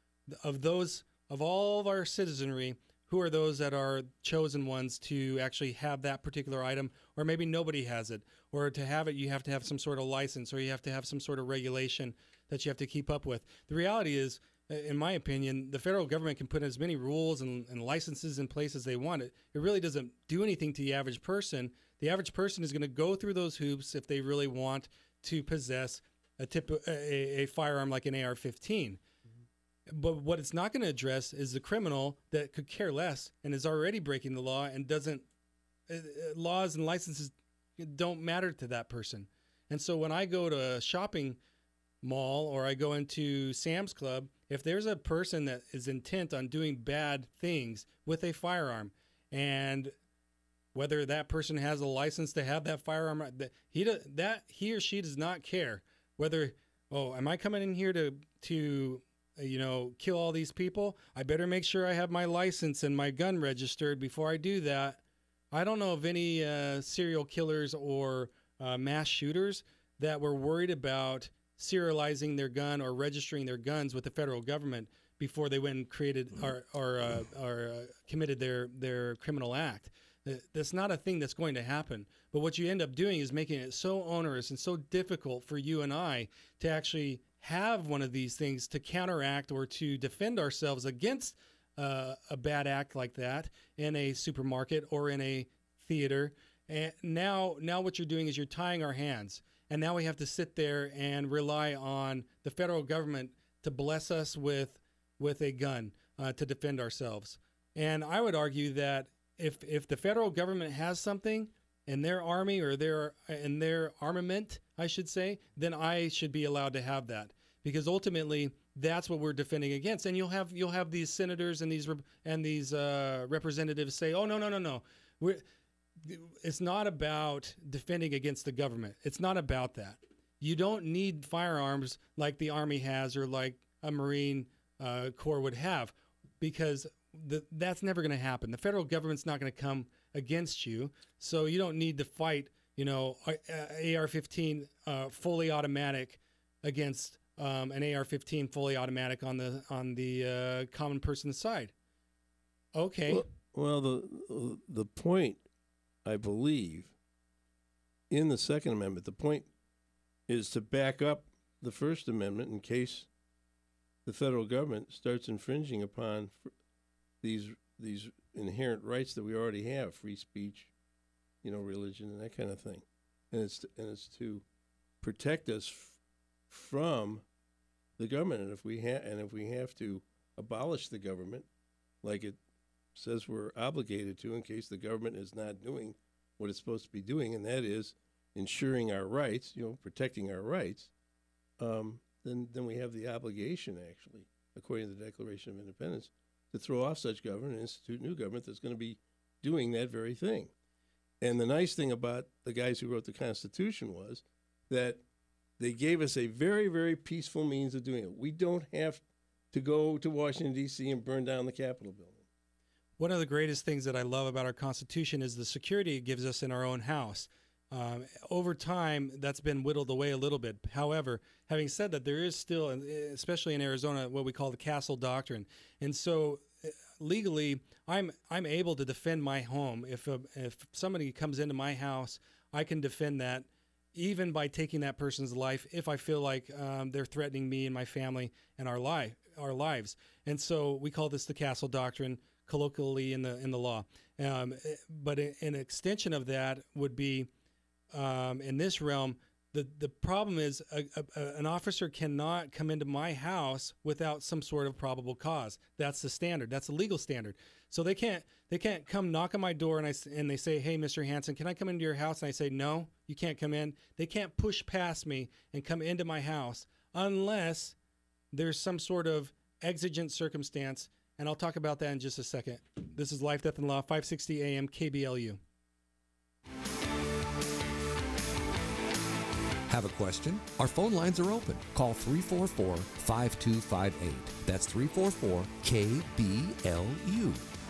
of those, of all of our citizenry, who are those that are chosen ones to actually have that particular item, or maybe nobody has it. Or to have it, you have to have some sort of license, or you have to have some sort of regulation that you have to keep up with. The reality is, in my opinion, the federal government can put as many rules and, and licenses in place as they want. It, it really doesn't do anything to the average person. The average person is going to go through those hoops if they really want to possess a tip, a, a firearm like an A R fifteen. Mm-hmm. But what it's not going to address is the criminal that could care less and is already breaking the law and doesn't, uh, laws and licenses don't matter to that person. And so when I go to a shopping mall or I go into Sam's Club, if there's a person that is intent on doing bad things with a firearm, and whether that person has a license to have that firearm, that he that he or she does not care whether, oh, am I coming in here to to uh, you know kill all these people? I better make sure I have my license and my gun registered before I do that. I don't know of any uh, serial killers or uh, mass shooters that were worried about serializing their gun or registering their guns with the federal government before they went and created or or, uh, or uh, committed their their criminal act. That's not a thing that's going to happen. But what you end up doing is making it so onerous and so difficult for you and I to actually have one of these things to counteract or to defend ourselves against uh, a bad act like that in a supermarket or in a theater. And now, now what you're doing is you're tying our hands. And now we have to sit there and rely on the federal government to bless us with with a gun uh, to defend ourselves. And I would argue that if if the federal government has something in their army or their in their armament, I should say, then I should be allowed to have that, because ultimately that's what we're defending against. And you'll have you'll have these senators and these and these uh, representatives say, "Oh no no no no, we're, it's not about defending against the government. It's not about that. You don't need firearms like the Army has or like a Marine uh, Corps would have, because the, that's never going to happen. The federal government's not going to come against you, so you don't need to fight, you know, A R fifteen uh, fully automatic against um, an A R fifteen fully automatic on the on the uh, common person's side." Okay. Well, well, the the point, I believe, in the Second Amendment, the point is to back up the First Amendment in case the federal government starts infringing upon fr- these these inherent rights that we already have: free speech, you know, religion, and that kind of thing. And it's to, and it's to protect us f- from the government. And if we ha- and if we have to abolish the government, like it says we're obligated to, in case the government is not doing what it's supposed to be doing, and that is ensuring our rights, you know, protecting our rights, um, then then we have the obligation, actually, according to the Declaration of Independence, to throw off such government and institute new government that's going to be doing that very thing. And the nice thing about the guys who wrote the Constitution was that they gave us a very, very peaceful means of doing it. We don't have to go to Washington, D C and burn down the Capitol building. One of the greatest things that I love about our Constitution is the security it gives us in our own house. Um, over time, that's been whittled away a little bit. However, having said that, there is still, especially in Arizona, what we call the Castle Doctrine. And so uh, legally, I'm I'm able to defend my home. If a, if somebody comes into my house, I can defend that, even by taking that person's life if I feel like um, they're threatening me and my family and our life, our lives. And so we call this the Castle Doctrine, colloquially in the in the law. Um, but an extension of that would be, um, in this realm, the the problem is a, a, an officer cannot come into my house without some sort of probable cause. That's the standard. That's the legal standard. So they can't they can't come knock on my door and I and they say, "Hey, Mister Hansen, can I come into your house?" And I say, "No, you can't come in." They can't push past me and come into my house unless there's some sort of exigent circumstance. And I'll talk about that in just a second. This is Life, Death, and Law, five sixty A M K B L U. Have a question? Our phone lines are open. Call three four four, five two five eight. That's three four four K B L U.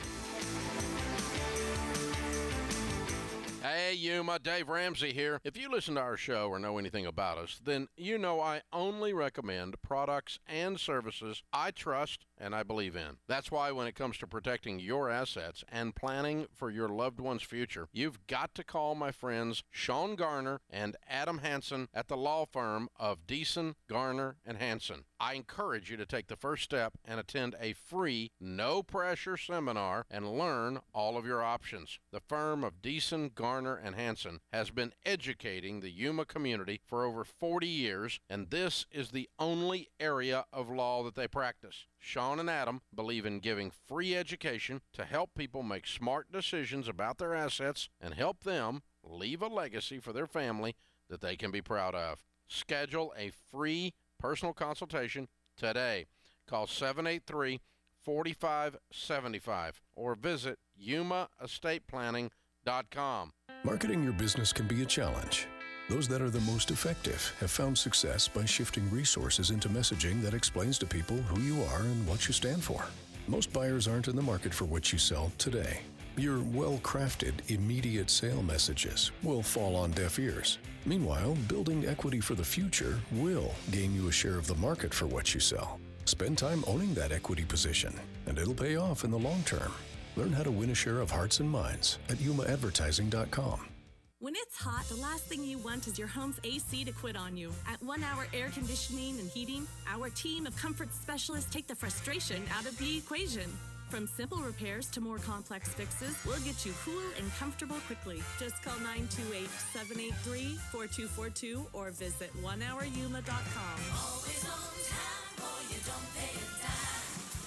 Hey, Yuma, Dave Ramsey here. If you listen to our show or know anything about us, then you know I only recommend products and services I trust and I believe in. That's why when it comes to protecting your assets and planning for your loved one's future, you've got to call my friends Sean Garner and Adam Hansen at the law firm of Deason, Garner, and Hansen. I encourage you to take the first step and attend a free, no-pressure seminar and learn all of your options. The firm of Deason, Garner, and Hansen has been educating the Yuma community for over forty years, and this is the only area of law that they practice. Sean and Adam believe in giving free education to help people make smart decisions about their assets and help them leave a legacy for their family that they can be proud of. Schedule a free personal consultation today. Call seven eight three, four five seven five or visit yuma estate planning dot com. Marketing your business can be a challenge. Those that are the most effective have found success by shifting resources into messaging that explains to people who you are and what you stand for. Most buyers aren't in the market for what you sell today. Your well-crafted, immediate sale messages will fall on deaf ears. Meanwhile, building equity for the future will gain you a share of the market for what you sell. Spend time owning that equity position, and it'll pay off in the long term. Learn how to win a share of hearts and minds at yuma advertising dot com. When it's hot, the last thing you want is your home's A C to quit on you. At One Hour Air Conditioning and Heating, our team of comfort specialists take the frustration out of the equation. From simple repairs to more complex fixes, we'll get you cool and comfortable quickly. Just call nine two eight, seven eight three, four two four two or visit one hour yuma dot com. Always on time or you don't pay a dime.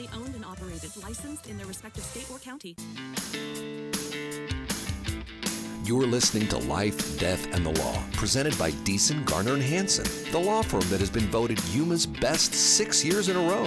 owned and operated, licensed in their respective state or county. You're listening to Life, Death, and the Law, presented by Deason, Garner, and Hansen, the law firm that has been voted Yuma's best six years in a row.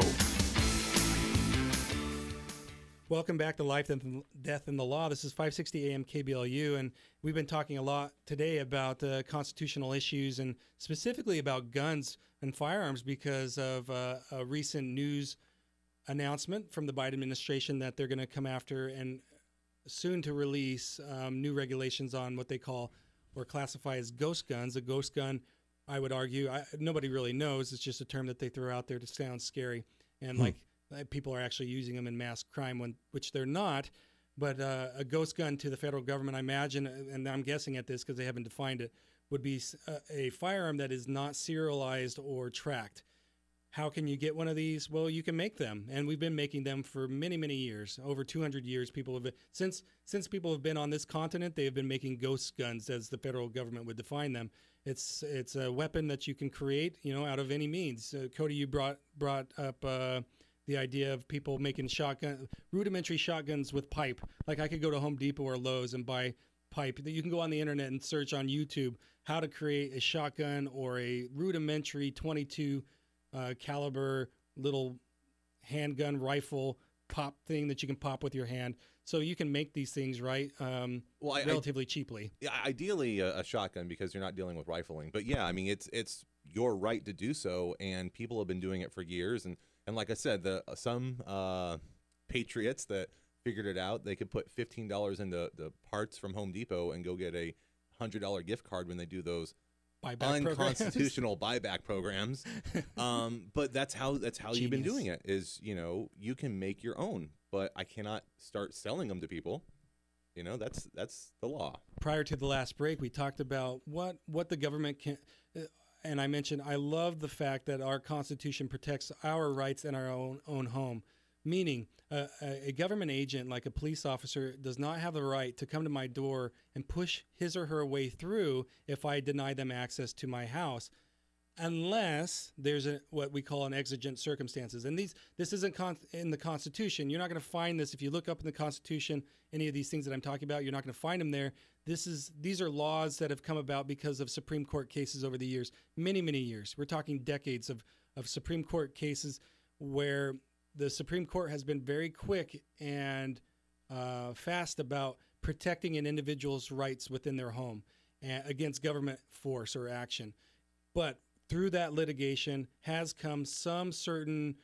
Welcome back to Life, Death, and the Law. This is five sixty A M K B L U, and we've been talking a lot today about uh, constitutional issues and specifically about guns and firearms because of uh, a recent news announcement from the Biden administration that they're going to come after and soon to release um, new regulations on what they call or classify as ghost guns. A ghost gun, I would argue, I, nobody really knows. It's just a term that they throw out there to sound scary. And Hmm. like people are actually using them in mass crime, when, which they're not. But uh, a ghost gun to the federal government, I imagine, and I'm guessing at this because they haven't defined it, would be a, a firearm that is not serialized or tracked. How can you get one of these? Well, you can make them, and we've been making them for many, many years. Over two hundred years, people have been, since since people have been on this continent, they have been making ghost guns, as the federal government would define them. It's it's a weapon that you can create, you know, out of any means. Uh, Cody, you brought brought up uh, the idea of people making shotgun rudimentary shotguns with pipe. Like I could go to Home Depot or Lowe's and buy pipe. You can go on the internet and search on YouTube how to create a shotgun or a rudimentary twenty-two. Uh, caliber little handgun rifle pop thing that you can pop with your hand. So you can make these things, right, um, Well, I- relatively cheaply. Yeah, ideally a, a shotgun because you're not dealing with rifling. But yeah, I mean it's it's your right to do so, and people have been doing it for years. And, and like I said, the some uh, patriots that figured it out, they could put fifteen dollars into the parts from Home Depot and go get a hundred dollar gift card when they do those Buyback unconstitutional buyback programs. Um, but that's how that's how you've been Genius. doing it. Is you know you can make your own, but I cannot start selling them to people. You know that's that's the law. Prior to the last break, we talked about what, what the government can, uh, and I mentioned I love the fact that our Constitution protects our rights in our own own home. Meaning, uh, a, a government agent, like a police officer, does not have the right to come to my door and push his or her way through if I deny them access to my house, unless there's a, what we call an exigent circumstances. And these, this isn't con- in the Constitution. You're not going to find this if you look up in the Constitution. Any of these things that I'm talking about, you're not going to find them there. This is these are laws that have come about because of Supreme Court cases over the years, many many years. We're talking decades of of Supreme Court cases where the Supreme Court has been very quick and uh, fast about protecting an individual's rights within their home and against government force or action. But through that litigation has come some certain,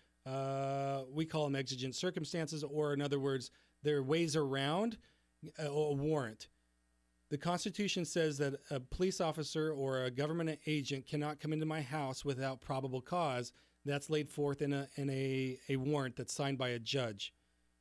uh, we call them exigent circumstances, or in other words, there are ways around a, a warrant. The Constitution says that a police officer or a government agent cannot come into my house without probable cause. That's laid forth in a in a, a warrant that's signed by a judge.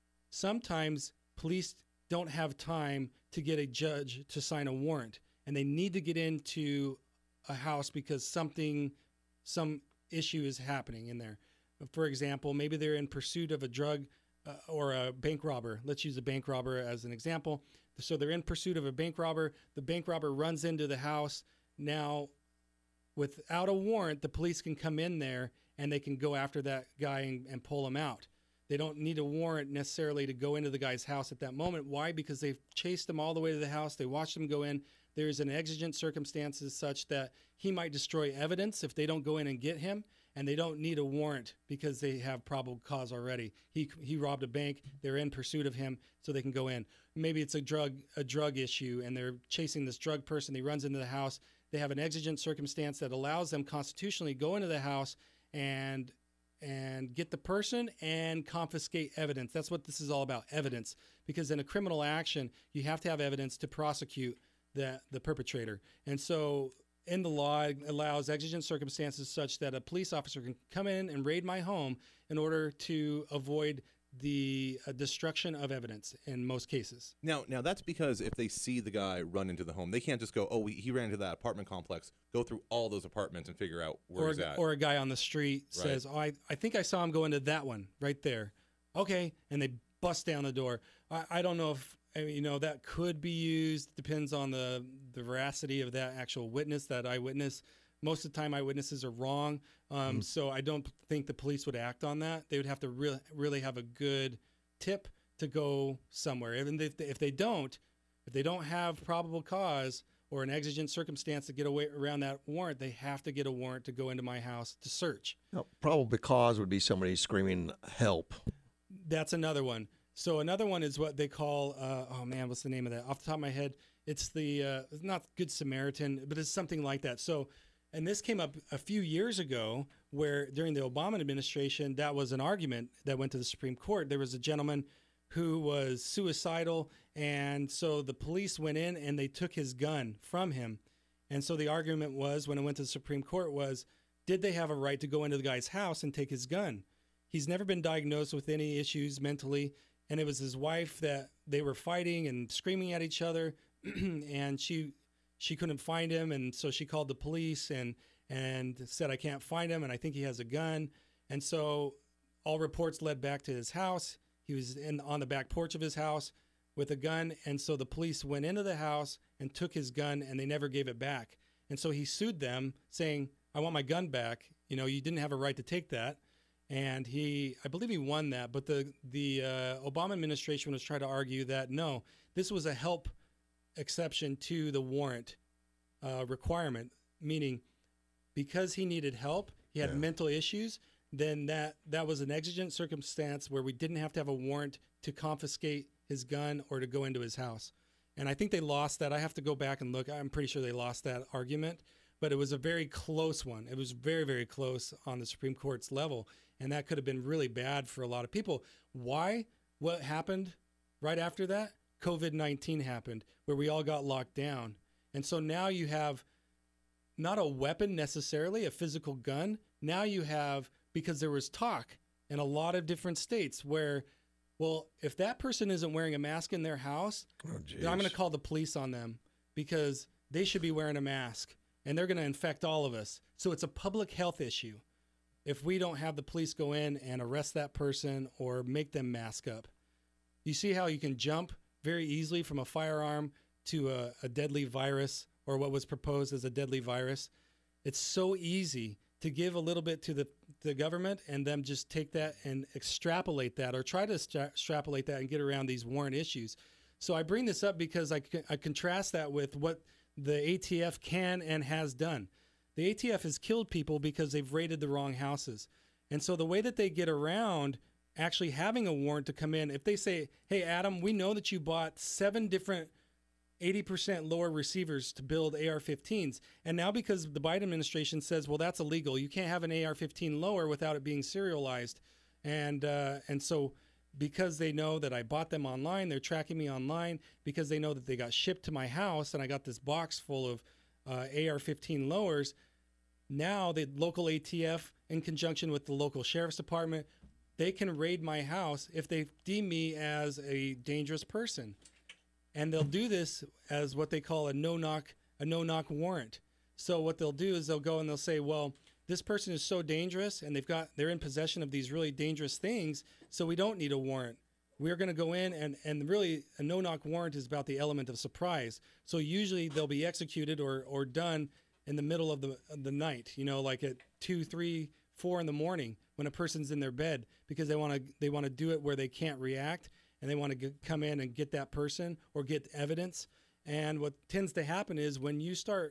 Sometimes police don't have time to get a judge to sign a warrant, and they need to get into a house because something, some issue is happening in there. For example, maybe they're in pursuit of a drug uh, or a bank robber. Let's use a bank robber as an example. So they're in pursuit of a bank robber. The bank robber runs into the house. Now, without a warrant, the police can come in there and they can go after that guy and, and pull him out. They don't need a warrant necessarily to go into the guy's house at that moment. Why? Because they've chased him all the way to the house. They watched him go in. There's an exigent circumstances such that he might destroy evidence if they don't go in and get him, and they don't need a warrant because they have probable cause already. He he robbed a bank. They're in pursuit of him, so they can go in. Maybe it's a drug a drug issue, and they're chasing this drug person. He runs into the house. They have an exigent circumstance that allows them constitutionally go into the house and and get the person and confiscate evidence. That's what this is all about, evidence. Because in a criminal action, you have to have evidence to prosecute the, the perpetrator. And so in the law, it allows exigent circumstances such that a police officer can come in and raid my home in order to avoid the uh, destruction of evidence in most cases. Now, now that's because if they see the guy run into the home, they can't just go, oh, he ran into that apartment complex, go through all those apartments and figure out where or, he's at. Or a guy on the street Right. says, oh, I, I think I saw him go into that one right there. Okay. And they bust down the door. I, I don't know if, I mean, you know, that could be used. Depends on the, the veracity of that actual witness, that eyewitness. Most of the time, eyewitnesses are wrong. Um, Mm. So I don't think the police would act on that. They would have to really, really have a good tip to go somewhere. And if they, if they don't, if they don't have probable cause or an exigent circumstance to get away around that warrant, they have to get a warrant to go into my house to search. No, probable cause would be somebody screaming help. That's another one. So another one is what they call, uh, oh man, what's the name of that? Off the top of my head, it's the, uh, it's not Good Samaritan, but it's something like that. So, and this came up a few years ago where during the Obama administration, that was an argument that went to the Supreme Court. There was a gentleman who was suicidal, and so the police went in and they took his gun from him. And so the argument was, when it went to the Supreme Court, was, did they have a right to go into the guy's house and take his gun? He's never been diagnosed with any issues mentally, and it was his wife that they were fighting and screaming at each other, and she she couldn't find him, and so she called the police and and said, I can't find him, and I think he has a gun. And so all reports led back to his house. He was in on the back porch of his house with a gun, and so the police went into the house and took his gun, and they never gave it back. And so he sued them, saying, I want my gun back. You know, you didn't have a right to take that. And he, I believe he won that, but the the uh, Obama administration was trying to argue that, no, this was a help exception to the warrant uh, requirement, meaning because he needed help, he had Yeah. mental issues, then that, that was an exigent circumstance where we didn't have to have a warrant to confiscate his gun or to go into his house. And I think they lost that. I have to go back and look. I'm pretty sure they lost that argument, but it was a very close one. It was very, very close on the Supreme Court's level, and that could have been really bad for a lot of people. Why? What happened right after that? COVID nineteen happened, where we all got locked down. And so now you have not a weapon necessarily, a physical gun. Now you have, because there was talk in a lot of different states where, well, if that person isn't wearing a mask in their house, Oh, then I'm going to call the police on them because they should be wearing a mask and they're going to infect all of us. So it's a public health issue if we don't have the police go in and arrest that person or make them mask up. You see how you can jump very easily from a firearm to a, a deadly virus, or what was proposed as a deadly virus. It's so easy to give a little bit to the, the government and them just take that and extrapolate that, or try to extra- extrapolate that and get around these warrant issues. So I bring this up because I, I contrast that with what the A T F can and has done. The A T F has killed people because they've raided the wrong houses. And so the way that they get around actually having a warrant to come in, if they say, hey, Adam, we know that you bought seven different eighty percent lower receivers to build A R fifteens. And now because the Biden administration says, well, that's illegal. You can't have an A R fifteen lower without it being serialized. And uh, and so because they know that I bought them online, they're tracking me online, because they know that they got shipped to my house and I got this box full of uh, A R fifteen lowers. Now the local A T F, in conjunction with the local sheriff's department, they can raid my house if they deem me as a dangerous person. And they'll do this as what they call a no-knock a no-knock warrant. So what they'll do is they'll go and they'll say, well, this person is so dangerous and they've got they're in possession of these really dangerous things, so we don't need a warrant. We're going to go in and, and really a no-knock warrant is about the element of surprise. So usually they'll be executed or, or done in the middle of the of the night, you know, like at two, three, four in the morning when a person's in their bed, because they want to they want to do it where they can't react and they want to get, come in and get that person or get evidence. And what tends to happen is when you start,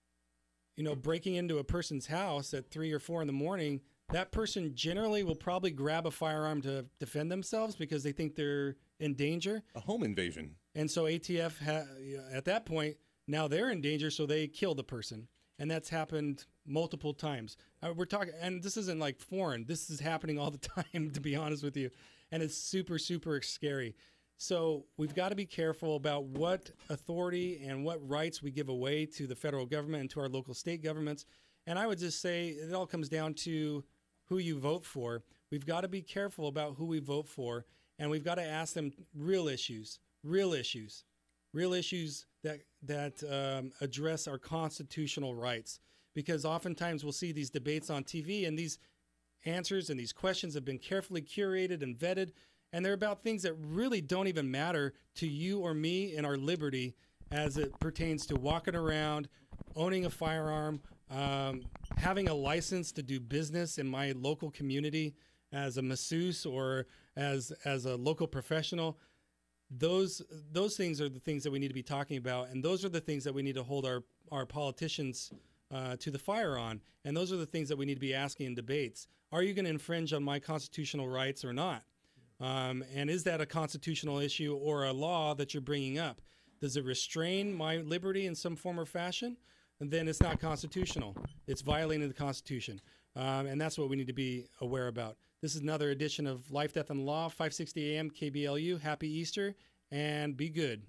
you know, breaking into a person's house at three or four in the morning, that person generally will probably grab a firearm to defend themselves because they think they're in danger. A home invasion. And so A T F, ha- at that point, now they're in danger, so they kill the person. And that's happened multiple times. Uh, we're talking, and this isn't like foreign. This is happening all the time, to be honest with you. And it's super, super scary. So we've got to be careful about what authority and what rights we give away to the federal government and to our local state governments. And I would just say it all comes down to who you vote for. We've got to be careful about who we vote for, and we've got to ask them real issues, real issues, real issues that that um, address our constitutional rights. Because oftentimes we'll see these debates on T V, and these answers and these questions have been carefully curated and vetted, and they're about things that really don't even matter to you or me in our liberty as it pertains to walking around, owning a firearm, Um, having a license to do business in my local community as a masseuse or as as a local professional, those those things are the things that we need to be talking about, and those are the things that we need to hold our our politicians uh, to the fire on, and those are the things that we need to be asking in debates. Are you going to infringe on my constitutional rights or not? Um, and is that a constitutional issue or a law that you're bringing up? Does it restrain my liberty in some form or fashion? And then it's not constitutional. It's violating the Constitution. Um, and that's what we need to be aware about. This is another edition of Life, Death, and Law, five sixty A M K B L U. Happy Easter, and be good.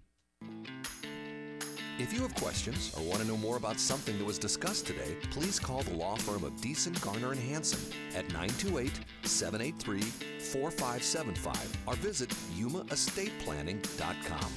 If you have questions or want to know more about something that was discussed today, please call the law firm of Deason, Garner, and Hansen at nine two eight, seven eight three, four five seven five or visit yuma estate planning dot com.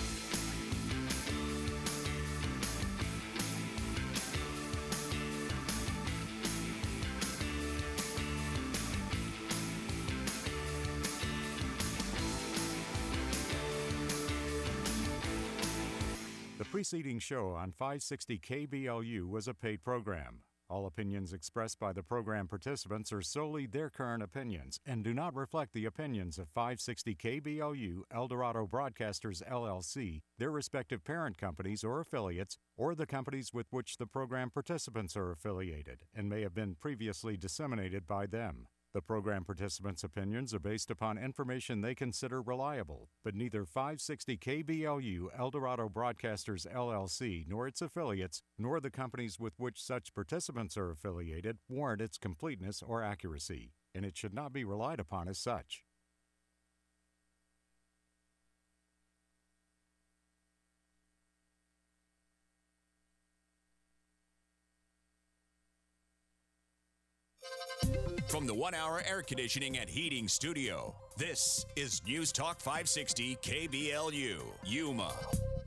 The preceding show on five sixty K B L U was a paid program. All opinions expressed by the program participants are solely their current opinions and do not reflect the opinions of five sixty K B L U, Eldorado Broadcasters, L L C, their respective parent companies or affiliates, or the companies with which the program participants are affiliated and may have been previously disseminated by them. The program participants' opinions are based upon information they consider reliable, but neither five sixty K B L U, Eldorado Broadcasters, L L C, nor its affiliates, nor the companies with which such participants are affiliated warrant its completeness or accuracy, and it should not be relied upon as such. From the one-hour air conditioning and heating studio, this is News Talk five sixty K B L U, Yuma.